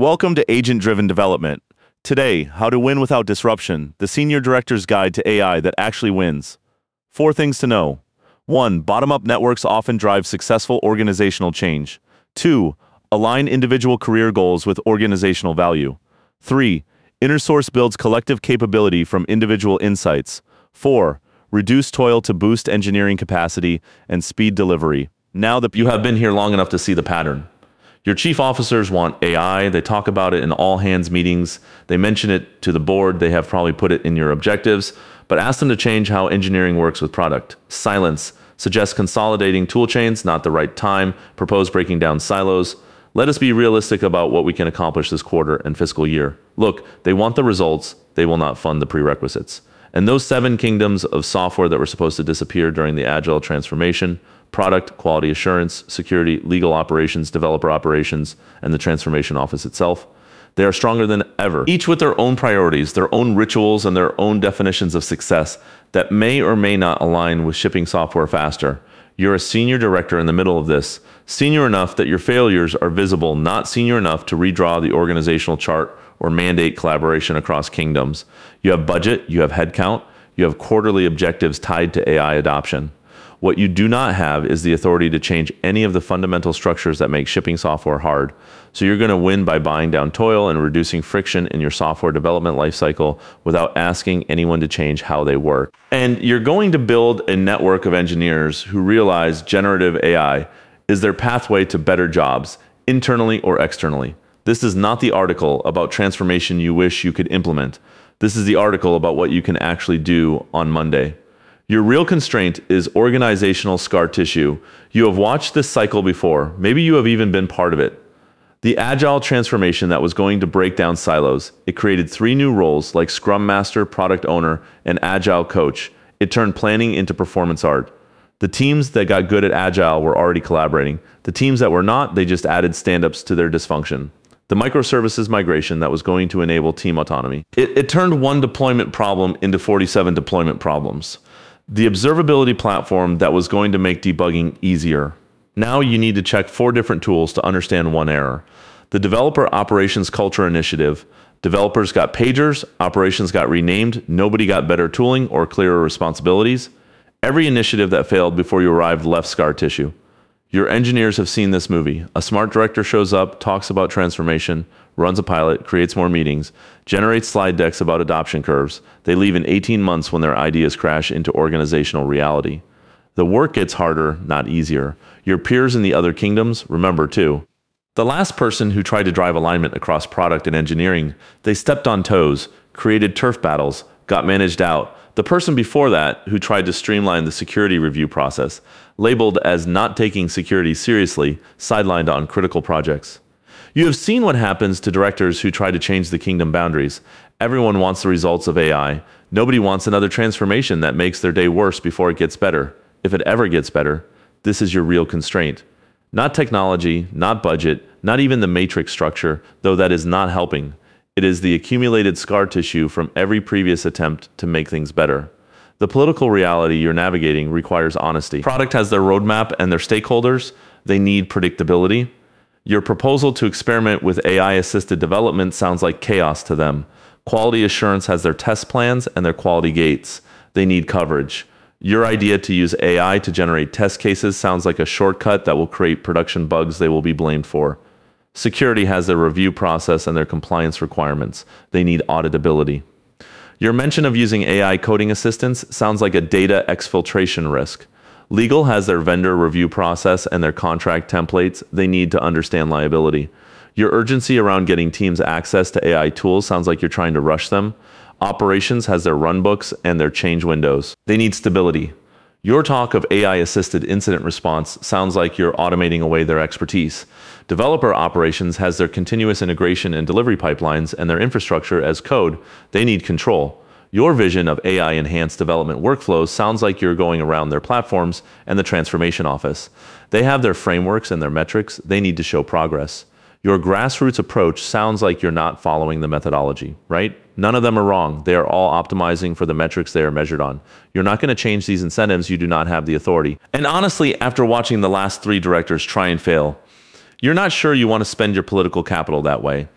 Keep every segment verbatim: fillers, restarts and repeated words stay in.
Welcome to Agent-Driven Development. Today, how to win without disruption, the Senior Director's Guide to A I that actually wins. Four things to know. One, bottom-up networks often drive successful organizational change. Two, align individual career goals with organizational value. Three, inner source builds collective capability from individual insights. Four, reduce toil to boost engineering capacity and speed delivery. Now that you have been here long enough to see the pattern. Your chief officers want A I. They talk about it in all hands meetings. They mention it to the board. They have probably put it in your objectives, but ask them to change how engineering works with product. Silence. Suggest consolidating tool chains, not the right time. Propose breaking down silos. Let us be realistic about what we can accomplish this quarter and fiscal year. Look, they want the results. They will not fund the prerequisites. And those seven kingdoms of software that were supposed to disappear during the agile transformation, product, quality assurance, security, legal operations, developer operations, and the transformation office itself, they are stronger than ever, each with their own priorities, their own rituals, and their own definitions of success that may or may not align with shipping software faster. You're a senior director in the middle of this, senior enough that your failures are visible, not senior enough to redraw the organizational chart or mandate collaboration across kingdoms. You have budget, you have headcount, you have quarterly objectives tied to A I adoption. What you do not have is the authority to change any of the fundamental structures that make shipping software hard. So you're going to win by buying down toil and reducing friction in your software development lifecycle without asking anyone to change how they work. And you're going to build a network of engineers who realize generative A I is their pathway to better jobs, internally or externally. This is not the article about transformation you wish you could implement. This is the article about what you can actually do on Monday. Your real constraint is organizational scar tissue. You have watched this cycle before. Maybe you have even been part of it. The agile transformation that was going to break down silos. It created three new roles like Scrum Master, Product Owner, and Agile Coach. It turned planning into performance art. The teams that got good at Agile were already collaborating. The teams that were not, they just added stand-ups to their dysfunction. The microservices migration that was going to enable team autonomy. It, it turned one deployment problem into forty-seven deployment problems. The observability platform that was going to make debugging easier. Now you need to check four different tools to understand one error. The Developer Operations Culture Initiative. Developers got pagers, operations got renamed, nobody got better tooling or clearer responsibilities. Every initiative that failed before you arrived left scar tissue. Your engineers have seen this movie. A smart director shows up, talks about transformation, runs a pilot, creates more meetings, generates slide decks about adoption curves. They leave in eighteen months when their ideas crash into organizational reality. The work gets harder, not easier. Your peers in the other kingdoms, remember too. The last person who tried to drive alignment across product and engineering, they stepped on toes, created turf battles, got managed out. The person before that, who tried to streamline the security review process, labeled as not taking security seriously, sidelined on critical projects. You have seen what happens to directors who try to change the kingdom boundaries. Everyone wants the results of A I. Nobody wants another transformation that makes their day worse before it gets better. If it ever gets better, this is your real constraint. Not technology, not budget, not even the matrix structure, though that is not helping. It is the accumulated scar tissue from every previous attempt to make things better. The political reality you're navigating requires honesty. Product has their roadmap and their stakeholders. They need predictability. Your proposal to experiment with A I-assisted development sounds like chaos to them. Quality assurance has their test plans and their quality gates. They need coverage. Your idea to use A I to generate test cases sounds like a shortcut that will create production bugs they will be blamed for. Security has their review process and their compliance requirements. They need auditability. Your mention of using A I coding assistance sounds like a data exfiltration risk. Legal has their vendor review process and their contract templates. They need to understand liability. Your urgency around getting teams access to A I tools sounds like you're trying to rush them. Operations has their runbooks and their change windows. They need stability. Your talk of A I-assisted incident response sounds like you're automating away their expertise. Developer operations has their continuous integration and delivery pipelines and their infrastructure as code. They need control. Your vision of A I-enhanced development workflows sounds like you're going around their platforms and the transformation office. They have their frameworks and their metrics. They need to show progress. Your grassroots approach sounds like you're not following the methodology, right? None of them are wrong. They are all optimizing for the metrics they are measured on. You're not going to change these incentives. You do not have the authority. And honestly, after watching the last three directors try and fail, you're not sure you want to spend your political capital that way.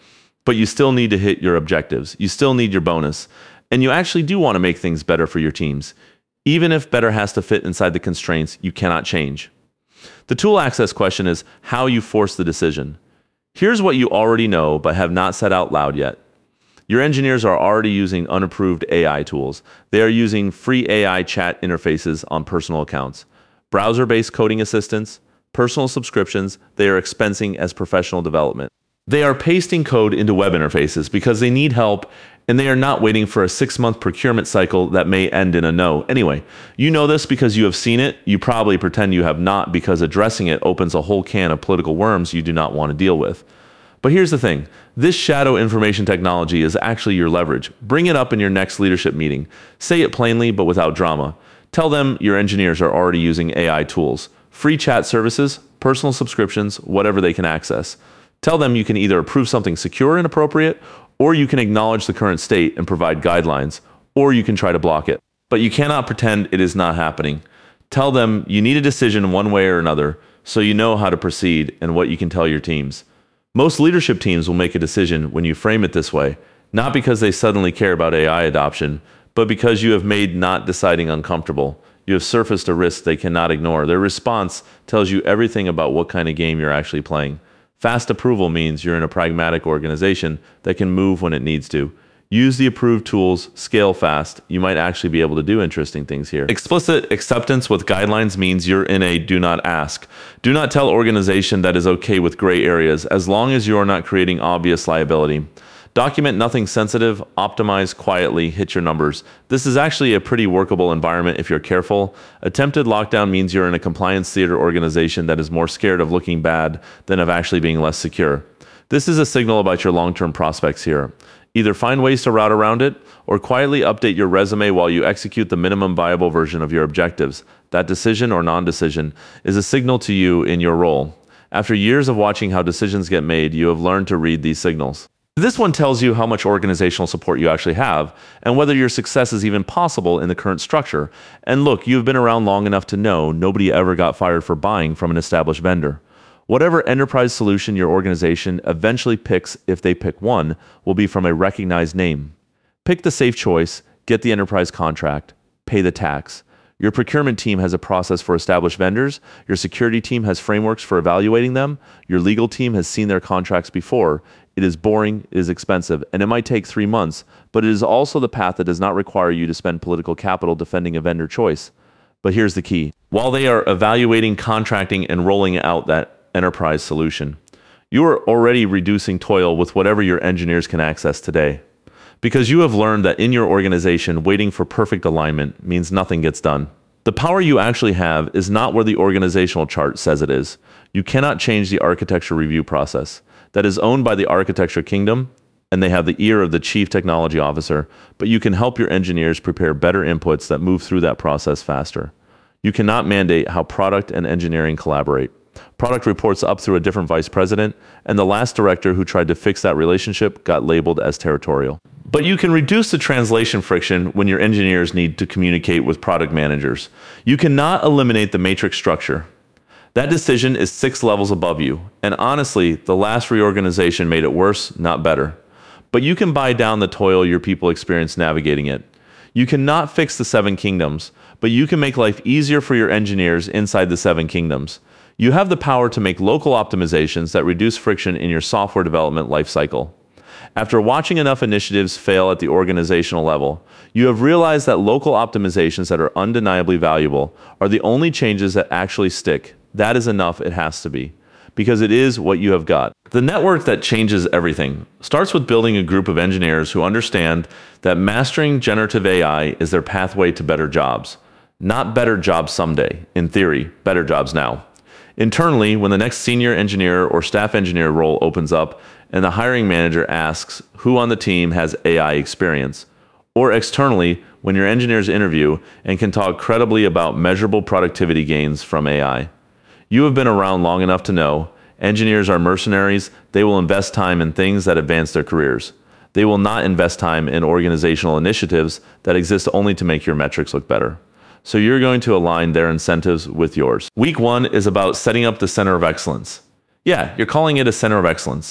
But you still need to hit your objectives. You still need your bonus. And you actually do want to make things better for your teams, even if better has to fit inside the constraints you cannot change. The tool access question is how you force the decision. Here's what you already know but have not said out loud yet. Your engineers are already using unapproved A I tools. They are using free A I chat interfaces on personal accounts, browser-based coding assistants, personal subscriptions they are expensing as professional development. They are pasting code into web interfaces because they need help, and they are not waiting for a six-month procurement cycle that may end in a no. Anyway, you know this because you have seen it. You probably pretend you have not because addressing it opens a whole can of political worms you do not want to deal with. But here's the thing. This shadow information technology is actually your leverage. Bring it up in your next leadership meeting. Say it plainly but without drama. Tell them your engineers are already using A I tools, free chat services, personal subscriptions, whatever they can access. Tell them you can either approve something secure and appropriate, or you can acknowledge the current state and provide guidelines, or you can try to block it. But you cannot pretend it is not happening. Tell them you need a decision one way or another so you know how to proceed and what you can tell your teams. Most leadership teams will make a decision when you frame it this way, not because they suddenly care about A I adoption, but because you have made not deciding uncomfortable. You have surfaced a risk they cannot ignore. Their response tells you everything about what kind of game you're actually playing. Fast approval means you're in a pragmatic organization that can move when it needs to. Use the approved tools, scale fast. You might actually be able to do interesting things here. Explicit acceptance with guidelines means you're in a do not ask. Do not tell organization that is okay with gray areas as long as you are not creating obvious liability. Document nothing sensitive, optimize quietly, hit your numbers. This is actually a pretty workable environment if you're careful. Attempted lockdown means you're in a compliance theater organization that is more scared of looking bad than of actually being less secure. This is a signal about your long-term prospects here. Either find ways to route around it, or quietly update your resume while you execute the minimum viable version of your objectives. That decision or non-decision is a signal to you in your role. After years of watching how decisions get made, you have learned to read these signals. This one tells you how much organizational support you actually have, and whether your success is even possible in the current structure. And look, you've been around long enough to know nobody ever got fired for buying from an established vendor. Whatever enterprise solution your organization eventually picks, if they pick one, will be from a recognized name. Pick the safe choice, get the enterprise contract, pay the tax. Your procurement team has a process for established vendors, your security team has frameworks for evaluating them, your legal team has seen their contracts before. It is boring, it is expensive, and it might take three months, but it is also the path that does not require you to spend political capital defending a vendor choice. But here's the key. While they are evaluating, contracting, and rolling out that enterprise solution, you are already reducing toil with whatever your engineers can access today. Because you have learned that in your organization, waiting for perfect alignment means nothing gets done. The power you actually have is not where the organizational chart says it is. You cannot change the architecture review process. That is owned by the architecture kingdom, and they have the ear of the chief technology officer, but you can help your engineers prepare better inputs that move through that process faster. You cannot mandate how product and engineering collaborate. Product reports up through a different vice president, and the last director who tried to fix that relationship got labeled as territorial. But you can reduce the translation friction when your engineers need to communicate with product managers. You cannot eliminate the matrix structure. That decision is six levels above you, and honestly, the last reorganization made it worse, not better. But you can buy down the toil your people experience navigating it. You cannot fix the seven kingdoms, but you can make life easier for your engineers inside the seven kingdoms. You have the power to make local optimizations that reduce friction in your software development lifecycle. After watching enough initiatives fail at the organizational level, you have realized that local optimizations that are undeniably valuable are the only changes that actually stick. That is enough, it has to be, because it is what you have got. The network that changes everything starts with building a group of engineers who understand that mastering generative A I is their pathway to better jobs. Not better jobs someday, in theory, better jobs now. Internally, when the next senior engineer or staff engineer role opens up and the hiring manager asks who on the team has A I experience, or externally, when your engineers interview and can talk credibly about measurable productivity gains from A I. You have been around long enough to know engineers are mercenaries. They will invest time in things that advance their careers. They will not invest time in organizational initiatives that exist only to make your metrics look better. So you're going to align their incentives with yours. Week one is about setting up the center of excellence. Yeah, you're calling it a center of excellence.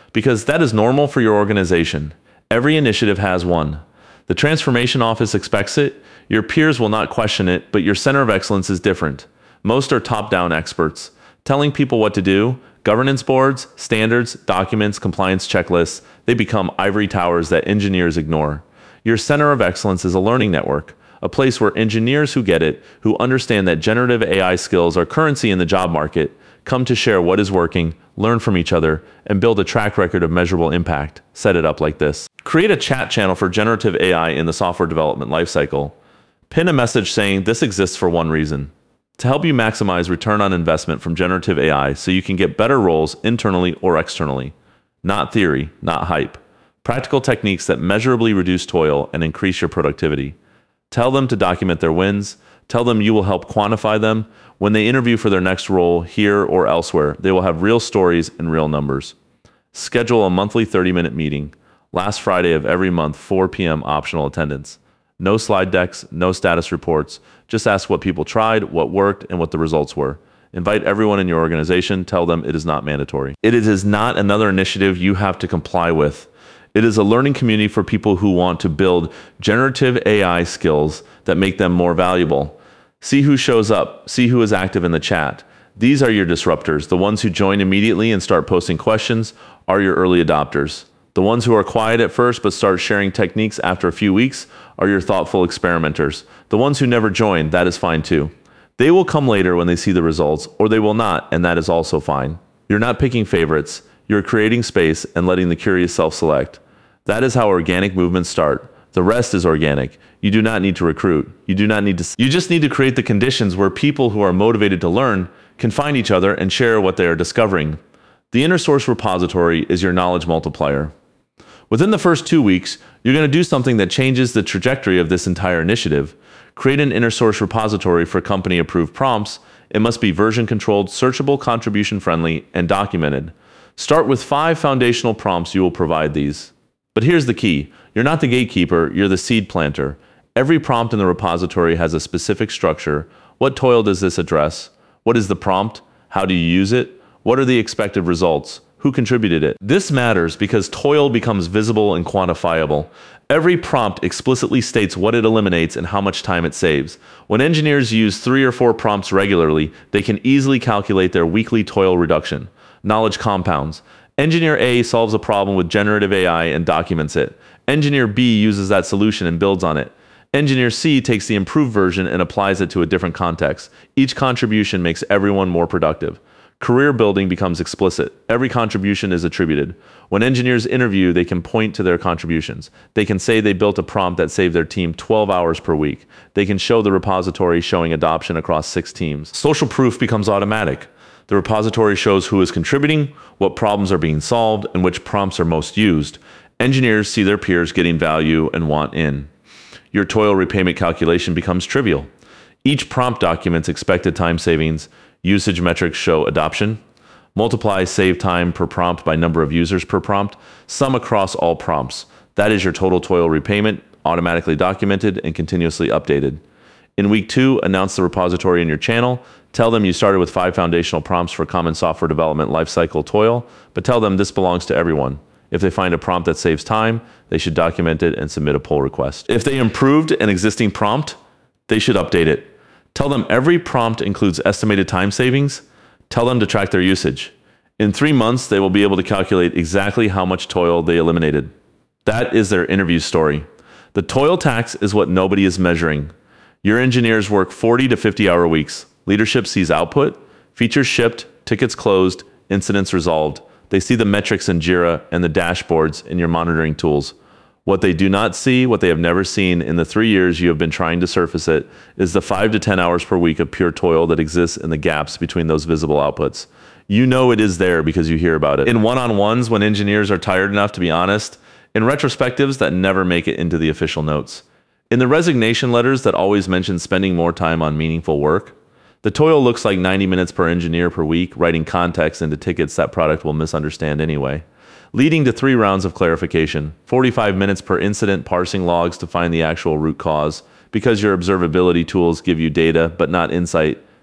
because that is normal for your organization. Every initiative has one. The transformation office expects it. Your peers will not question it, but your center of excellence is different. Most are top-down experts, telling people what to do. Governance boards, standards, documents, compliance checklists, they become ivory towers that engineers ignore. Your center of excellence is a learning network, a place where engineers who get it, who understand that generative A I skills are currency in the job market, come to share what is working, learn from each other, and build a track record of measurable impact. Set it up like this. Create a chat channel for generative A I in the software development lifecycle. Pin a message saying this exists for one reason: to help you maximize return on investment from generative A I so you can get better roles internally or externally. Not theory, not hype. Practical techniques that measurably reduce toil and increase your productivity. Tell them to document their wins. Tell them you will help quantify them. When they interview for their next role here or elsewhere, they will have real stories and real numbers. Schedule a monthly thirty-minute meeting. Last Friday of every month, four p m optional attendance. No slide decks, no status reports. Just ask what people tried, what worked, and what the results were. Invite everyone in your organization. Tell them it is not mandatory. It is not another initiative you have to comply with. It is a learning community for people who want to build generative A I skills that make them more valuable. See who shows up. See who is active in the chat. These are your disruptors. The ones who join immediately and start posting questions are your early adopters. The ones who are quiet at first but start sharing techniques after a few weeks are your thoughtful experimenters. The ones who never join, that is fine too. They will come later when they see the results, or they will not, and that is also fine. You're not picking favorites. You're creating space and letting the curious self-select. That is how organic movements start. The rest is organic. You do not need to recruit. You do not need to. You just need to create the conditions where people who are motivated to learn can find each other and share what they are discovering. The inner source repository is your knowledge multiplier. Within the first two weeks, you're going to do something that changes the trajectory of this entire initiative. Create an inner source repository for company-approved prompts. It must be version-controlled, searchable, contribution-friendly, and documented. Start with five foundational prompts. You will provide these. But here's the key. You're not the gatekeeper, you're the seed planter. Every prompt in the repository has a specific structure. What toil does this address? What is the prompt? How do you use it? What are the expected results? Who contributed it? This matters because toil becomes visible and quantifiable. Every prompt explicitly states what it eliminates and how much time it saves. When engineers use three or four prompts regularly, they can easily calculate their weekly toil reduction. Knowledge compounds. Engineer A solves a problem with generative A I and documents it. Engineer B uses that solution and builds on it. Engineer C takes the improved version and applies it to a different context. Each contribution makes everyone more productive. Career building becomes explicit. Every contribution is attributed. When engineers interview, they can point to their contributions. They can say they built a prompt that saved their team twelve hours per week. They can show the repository showing adoption across six teams. Social proof becomes automatic. The repository shows who is contributing, what problems are being solved, and which prompts are most used. Engineers see their peers getting value and want in. Your toil repayment calculation becomes trivial. Each prompt documents expected time savings. Usage metrics show adoption. Multiply save time per prompt by number of users per prompt. Sum across all prompts. That is your total toil repayment, automatically documented and continuously updated. In week two, announce the repository in your channel. Tell them you started with five foundational prompts for common software development lifecycle toil, but tell them this belongs to everyone. If they find a prompt that saves time, they should document it and submit a pull request. If they improved an existing prompt, they should update it. Tell them every prompt includes estimated time savings. Tell them to track their usage. In three months, they will be able to calculate exactly how much toil they eliminated. That is their interview story. The toil tax is what nobody is measuring. Your engineers work forty to fifty hour weeks. Leadership sees output, features shipped, tickets closed, incidents resolved. They see the metrics in Jira and the dashboards in your monitoring tools. What they do not see, what they have never seen in the three years you have been trying to surface it, is the five to ten hours per week of pure toil that exists in the gaps between those visible outputs. You know it is there because you hear about it. In one-on-ones, when engineers are tired enough to be honest, in retrospectives that never make it into the official notes. In the resignation letters that always mention spending more time on meaningful work, the toil looks like ninety minutes per engineer per week, writing context into tickets that product will misunderstand anyway. Leading to three rounds of clarification, forty-five minutes per incident parsing logs to find the actual root cause, because your observability tools give you data but not insight,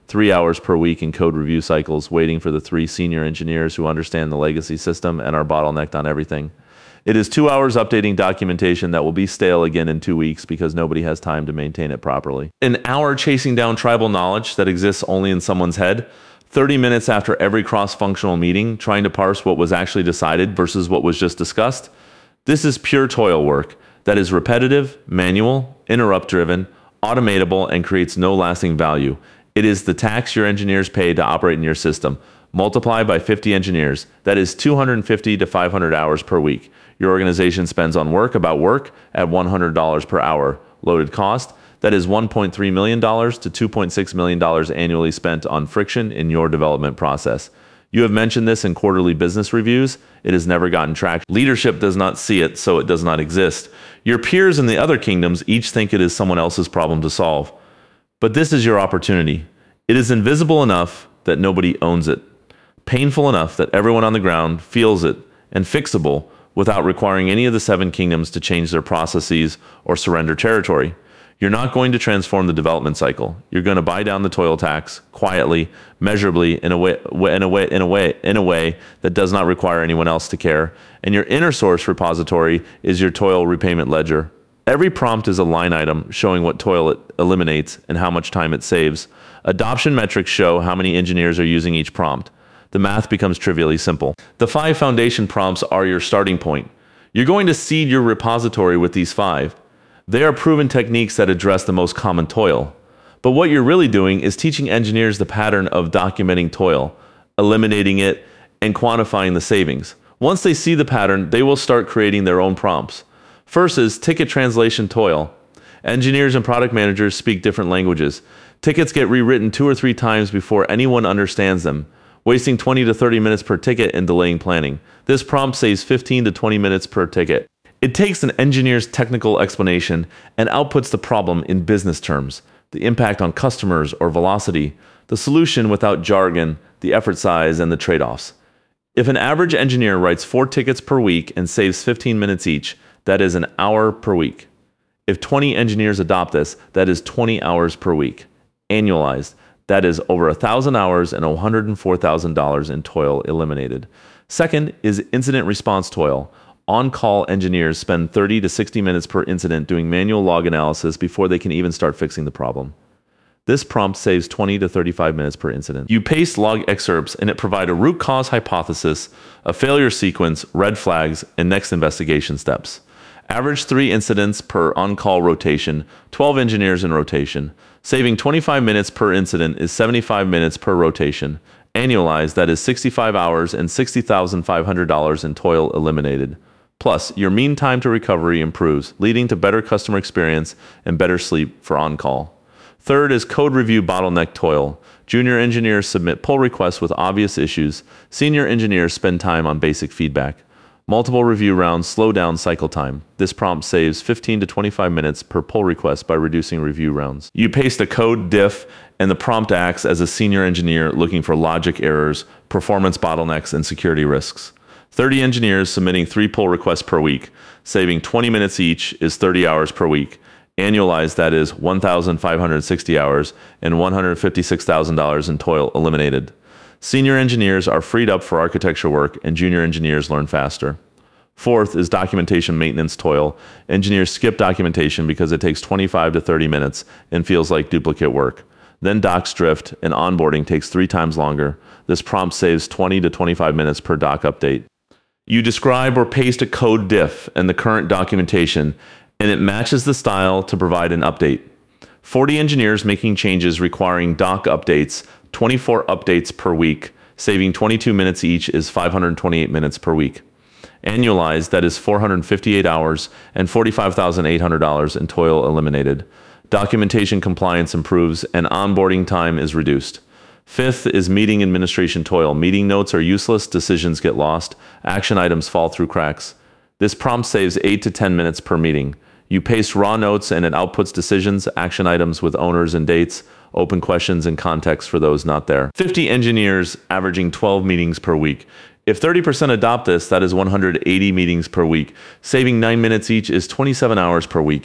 three hours per week in code review cycles, waiting for the three senior engineers who understand the legacy system and are bottlenecked on everything. It is two hours updating documentation that will be stale again in two weeks because nobody has time to maintain it properly. An hour chasing down tribal knowledge that exists only in someone's head. thirty minutes after every cross-functional meeting, trying to parse what was actually decided versus what was just discussed. This is pure toil work that is repetitive, manual, interrupt-driven, automatable, and creates no lasting value. It is the tax your engineers pay to operate in your system. Multiply by fifty engineers. That is two hundred fifty to five hundred hours per week. Your organization spends on work about work at one hundred dollars per hour. Loaded cost, that is one point three million dollars to two point six million dollars annually spent on friction in your development process. You have mentioned this in quarterly business reviews. It has never gotten traction. Leadership does not see it, so it does not exist. Your peers in the other kingdoms each think it is someone else's problem to solve. But this is your opportunity. It is invisible enough that nobody owns it, painful enough that everyone on the ground feels it, and fixable without requiring any of the seven kingdoms to change their processes or surrender territory. You're not going to transform the development cycle. You're going to buy down the toil tax quietly, measurably, in a way, in a way, in a way, in a way that does not require anyone else to care. And your inner source repository is your toil repayment ledger. Every prompt is a line item showing what toil it eliminates and how much time it saves. Adoption metrics show how many engineers are using each prompt. The math becomes trivially simple. The five foundation prompts are your starting point. You're going to seed your repository with these five. They are proven techniques that address the most common toil. But what you're really doing is teaching engineers the pattern of documenting toil, eliminating it, and quantifying the savings. Once they see the pattern, they will start creating their own prompts. First is ticket translation toil. Engineers and product managers speak different languages. Tickets get rewritten two or three times before anyone understands them, wasting twenty to thirty minutes per ticket and delaying planning. This prompt saves fifteen to twenty minutes per ticket. It takes an engineer's technical explanation and outputs the problem in business terms, the impact on customers or velocity, the solution without jargon, the effort size, and the trade-offs. If an average engineer writes four tickets per week and saves fifteen minutes each, that is an hour per week. If twenty engineers adopt this, that is twenty hours per week. Annualized, that is over one thousand hours and one hundred four thousand dollars in toil eliminated. Second is incident response toil. On-call engineers spend thirty to sixty minutes per incident doing manual log analysis before they can even start fixing the problem. This prompt saves twenty to thirty-five minutes per incident. You paste log excerpts and it provides a root cause hypothesis, a failure sequence, red flags, and next investigation steps. Average three incidents per on-call rotation, twelve engineers in rotation. Saving twenty-five minutes per incident is seventy-five minutes per rotation. Annualized, that is sixty-five hours and sixty thousand five hundred dollars in toil eliminated. Plus, your mean time to recovery improves, leading to better customer experience and better sleep for on-call. Third is code review bottleneck toil. Junior engineers submit pull requests with obvious issues. Senior engineers spend time on basic feedback. Multiple review rounds slow down cycle time. This prompt saves fifteen to twenty-five minutes per pull request by reducing review rounds. You paste a code diff, and the prompt acts as a senior engineer looking for logic errors, performance bottlenecks, and security risks. thirty engineers submitting three pull requests per week, saving twenty minutes each is thirty hours per week. Annualized, that is one thousand five hundred sixty hours and one hundred fifty-six thousand dollars in toil eliminated. Senior engineers are freed up for architecture work, and junior engineers learn faster. Fourth is documentation maintenance toil. Engineers skip documentation because it takes twenty-five to thirty minutes and feels like duplicate work. Then docs drift, and onboarding takes three times longer. This prompt saves twenty to twenty-five minutes per doc update. You describe or paste a code diff and the current documentation, and it matches the style to provide an update. forty engineers making changes requiring doc updates, twenty-four updates per week, saving twenty-two minutes each is five hundred twenty-eight minutes per week. Annualized, that is four hundred fifty-eight hours and forty-five thousand eight hundred dollars in toil eliminated. Documentation compliance improves and onboarding time is reduced. Fifth is meeting administration toil. Meeting notes are useless, decisions get lost, action items fall through cracks. This prompt saves eight to ten minutes per meeting. You paste raw notes and it outputs decisions, action items with owners and dates, open questions and context for those not there. fifty engineers averaging twelve meetings per week. If thirty percent adopt this, that is one hundred eighty meetings per week. Saving nine minutes each is twenty-seven hours per week.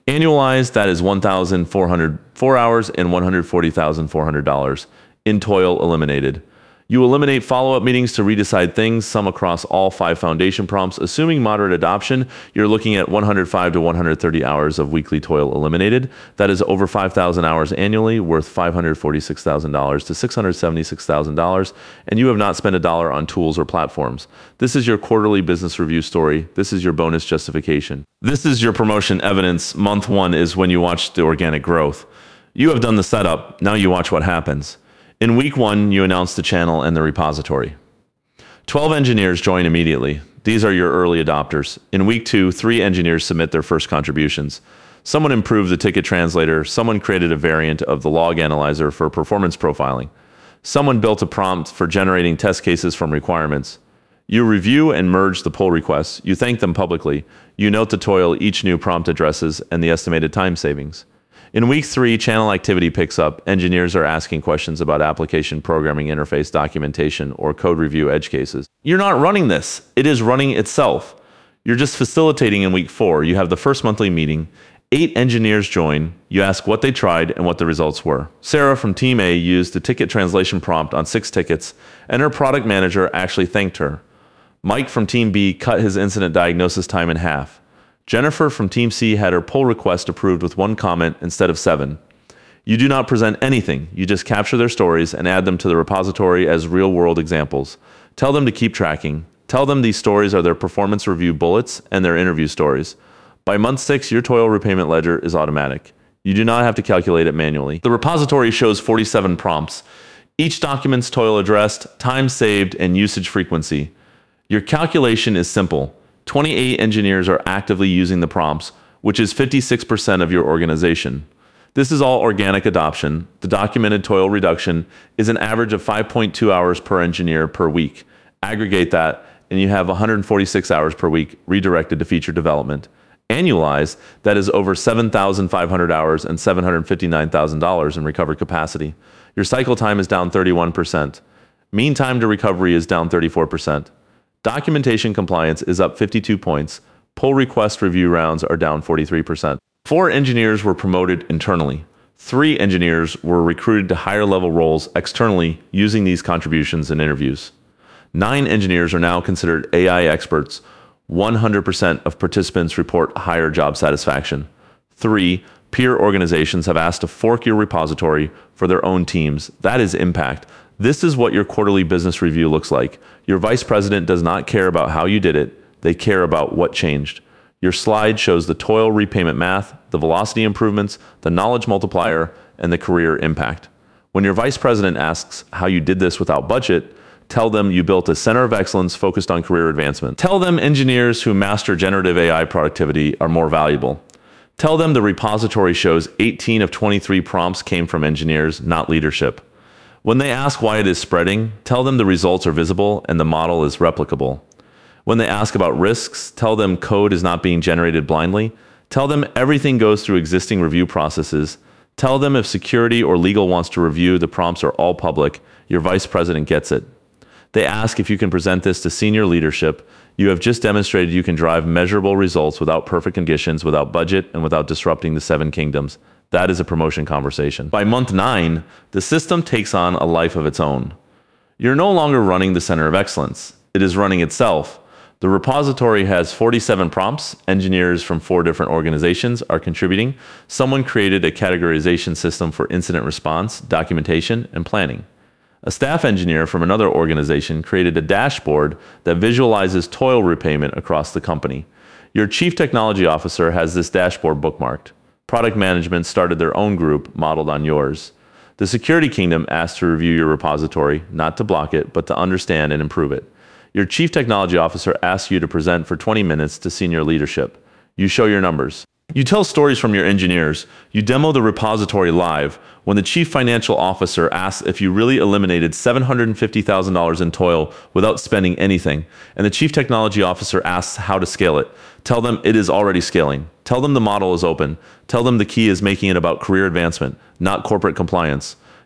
Annualized, that is one thousand four hundred four hours and one hundred forty thousand four hundred dollars in toil eliminated. You eliminate follow-up meetings to redecide things, some across all five foundation prompts. Assuming moderate adoption, you're looking at one hundred five to one hundred thirty hours of weekly toil eliminated. That is over five thousand hours annually, worth five hundred forty-six thousand dollars to six hundred seventy-six thousand dollars, and you have not spent a dollar on tools or platforms. This is your quarterly business review story. This is your bonus justification. This is your promotion evidence. Month one is when you watch the organic growth. You have done the setup. Now you watch what happens. In week one, you announce the channel and the repository. twelve engineers join immediately. These are your early adopters. In week two, three engineers submit their first contributions. Someone improved the ticket translator. Someone created a variant of the log analyzer for performance profiling. Someone built a prompt for generating test cases from requirements. You review and merge the pull requests. You thank them publicly. You note the toil each new prompt addresses and the estimated time savings. In week three, channel activity picks up. Engineers are asking questions about application programming interface documentation or code review edge cases. You're not running this. It is running itself. You're just facilitating in week four. You have the first monthly meeting. Eight engineers join. You ask what they tried and what the results were. Sarah from Team A used the ticket translation prompt on six tickets, and her product manager actually thanked her. Mike from Team B cut his incident diagnosis time in half. Jennifer from Team C had her pull request approved with one comment instead of seven. You do not present anything. You just capture their stories and add them to the repository as real-world examples. Tell them to keep tracking. Tell them these stories are their performance review bullets and their interview stories. By month six, your toil repayment ledger is automatic. You do not have to calculate it manually. The repository shows forty-seven prompts. Each document's toil addressed, time saved, and usage frequency. Your calculation is simple. twenty-eight engineers are actively using the prompts, which is fifty-six percent of your organization. This is all organic adoption. The documented toil reduction is an average of five point two hours per engineer per week. Aggregate that, and you have one hundred forty-six hours per week redirected to feature development. Annualized, that is over seven thousand five hundred hours and seven hundred fifty-nine thousand dollars in recovered capacity. Your cycle time is down thirty-one percent. Mean time to recovery is down thirty-four percent. Documentation compliance is up fifty-two points. Pull request review rounds are down forty-three percent. Four engineers were promoted internally. Three engineers were recruited to higher level roles externally using these contributions and interviews. Nine engineers are now considered A I experts. one hundred percent of participants report higher job satisfaction. Three, peer organizations have asked to fork your repository for their own teams. That is impact. This is what your quarterly business review looks like. Your vice president does not care about how you did it. They care about what changed. Your slide shows the toil repayment math, the velocity improvements, the knowledge multiplier, and the career impact. When your vice president asks how you did this without budget, tell them you built a center of excellence focused on career advancement. Tell them engineers who master generative A I productivity are more valuable. Tell them the repository shows eighteen of twenty-three prompts came from engineers, not leadership. When they ask why it is spreading, tell them the results are visible and the model is replicable. When they ask about risks, tell them code is not being generated blindly. Tell them everything goes through existing review processes. Tell them if security or legal wants to review, the prompts are all public. Your vice president gets it. They ask if you can present this to senior leadership. You have just demonstrated you can drive measurable results without perfect conditions, without budget, and without disrupting the seven kingdoms. That is a promotion conversation. By month nine, the system takes on a life of its own. You're no longer running the center of excellence. It is running itself. The repository has forty-seven prompts. Engineers from four different organizations are contributing. Someone created a categorization system for incident response, documentation, and planning. A staff engineer from another organization created a dashboard that visualizes toil repayment across the company. Your chief technology officer has this dashboard bookmarked. Product management started their own group modeled on yours. The security kingdom asked to review your repository, not to block it, but to understand and improve it. Your chief technology officer asks you to present for twenty minutes to senior leadership. You show your numbers. You tell stories from your engineers. You demo the repository live. When the chief financial officer asks if you really eliminated seven hundred fifty thousand dollars in toil without spending anything, and the chief technology officer asks how to scale it, tell them it is already scaling. Tell them the model is open. Tell them the key is making it about career advancement, not corporate compliance.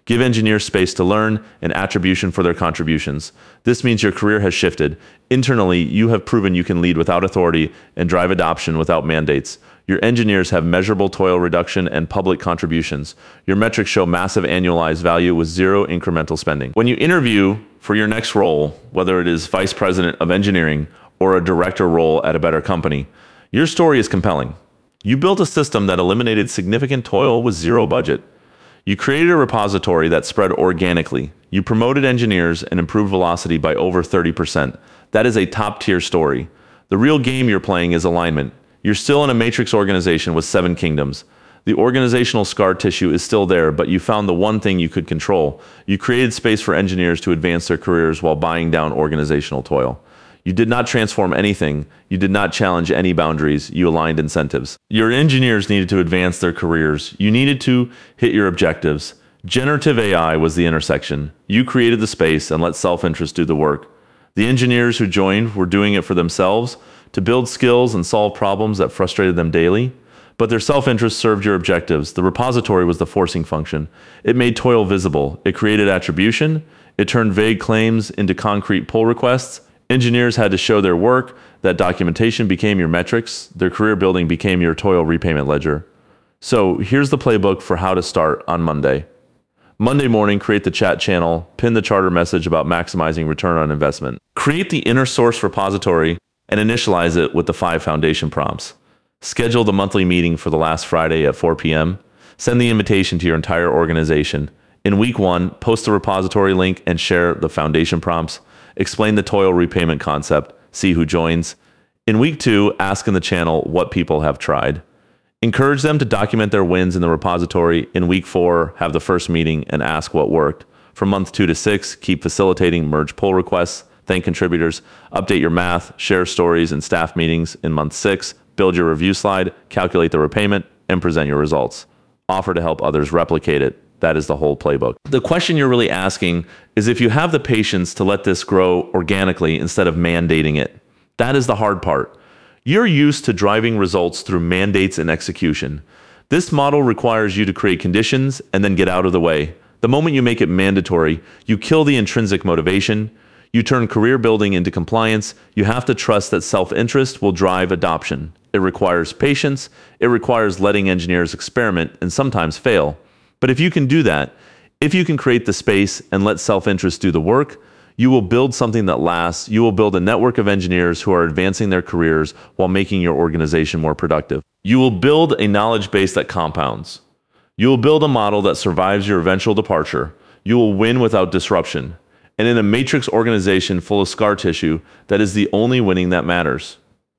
Give engineers space to learn and attribution for their contributions. This means your career has shifted. Internally, you have proven you can lead without authority and drive adoption without mandates. Your engineers have measurable toil reduction and public contributions. Your metrics show massive annualized value with zero incremental spending. When you interview for your next role, whether it is vice president of engineering or a director role at a better company, your story is compelling. You built a system that eliminated significant toil with zero budget. You created a repository that spread organically. You promoted engineers and improved velocity by over thirty percent. That is a top-tier story. The real game you're playing is alignment. You're still in a matrix organization with seven kingdoms. The organizational scar tissue is still there, but you found the one thing you could control. You created space for engineers to advance their careers while buying down organizational toil. You did not transform anything. You did not challenge any boundaries. You aligned incentives. Your engineers needed to advance their careers. You needed to hit your objectives. Generative A I was the intersection. You created the space and let self-interest do the work. The engineers who joined were doing it for themselves, to build skills and solve problems that frustrated them daily. But their self-interest served your objectives. The repository was the forcing function. It made toil visible. It created attribution. It turned vague claims into concrete pull requests. Engineers had to show their work. That documentation became your metrics. Their career building became your toil repayment ledger. So here's the playbook for how to start on Monday. Monday morning, create the chat channel, pin the charter message about maximizing return on investment. Create the inner source repository and initialize it with the five foundation prompts. Schedule the monthly meeting for the last Friday at four p m Send the invitation to your entire organization. In week one, post the repository link and share the foundation prompts. Explain the toil repayment concept, see who joins. In week two, ask in the channel what people have tried. Encourage them to document their wins in the repository. In week four, have the first meeting and ask what worked. From month two to six, keep facilitating merge pull requests, thank contributors, update your math, share stories in staff meetings. In month six, build your review slide, calculate the repayment, and present your results. Offer to help others replicate it. That is the whole playbook. The question you're really asking is if you have the patience to let this grow organically instead of mandating it. That is the hard part. You're used to driving results through mandates and execution. This model requires you to create conditions and then get out of the way. The moment you make it mandatory, you kill the intrinsic motivation. You turn career building into compliance. You have to trust that self-interest will drive adoption. It requires patience. It requires letting engineers experiment and sometimes fail. But if you can do that, if you can create the space and let self-interest do the work, you will build something that lasts. You will build a network of engineers who are advancing their careers while making your organization more productive. You will build a knowledge base that compounds. You will build a model that survives your eventual departure. You will win without disruption. And in a matrix organization full of scar tissue, that is the only winning that matters.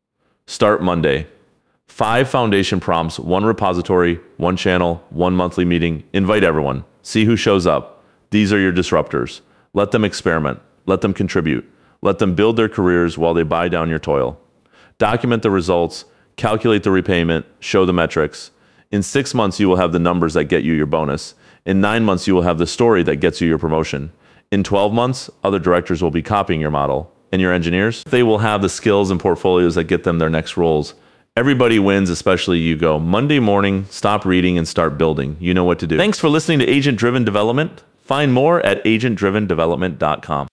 Start Monday. Five foundation prompts, one repository, one channel, one monthly meeting. Invite everyone. See who shows up. These are your disruptors. Let them experiment. Let them contribute. Let them build their careers while they buy down your toil. Document the results. Calculate the repayment. Show the metrics. In six months, you will have the numbers that get you your bonus. In nine months, you will have the story that gets you your promotion. In twelve months, other directors will be copying your model. And your engineers, they will have the skills and portfolios that get them their next roles. Everybody wins, especially you go. Monday morning, stop reading and start building. You know what to do. Thanks for listening to Agent Driven Development. Find more at agent driven development dot com.